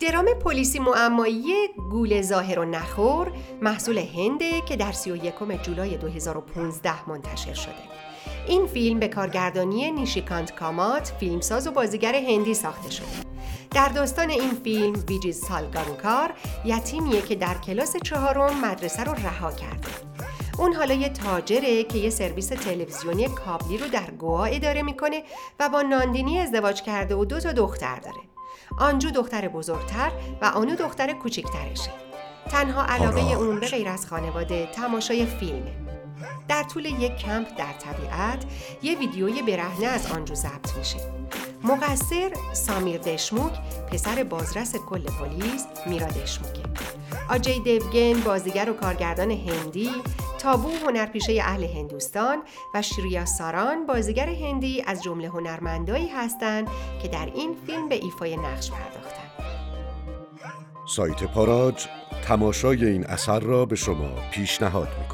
درام پلیسی معمایی گول ظاهر و نخور محصول هنده که در 31 جولای 2015 منتشر شده. این فیلم به کارگردانی نیشیکانت کامات، فیلمساز و بازیگر هندی ساخته شده. در داستان این فیلم ویجی سالگانکار یتیمیه که در کلاس 4 مدرسه رو رها کرده. اون حالا یه تاجره که یه سرویس تلویزیونی کابلی رو در گوا اداره میکنه و با ناندینی ازدواج کرده و 2 دختر داره. آنجو دختر بزرگتر و آنو دختر کوچکترشه. تنها علاقه اون به غیر از خانواده تماشای فیلمه. در طول یک کمپ در طبیعت یه ویدیوی برهنه از آنجو ضبط میشه. مقصر سامیر دشموک، پسر بازرس کل پلیس میرا دشموکه. آجی دیوگن بازیگر و کارگردان هندی، تابو هنرپیشه اهل هندوستان و شریا ساران بازیگر هندی از جمله هنرمندایی هستند که در این فیلم به ایفای نقش پرداختند. سایت پاراج تماشای این اثر را به شما پیشنهاد می‌کند.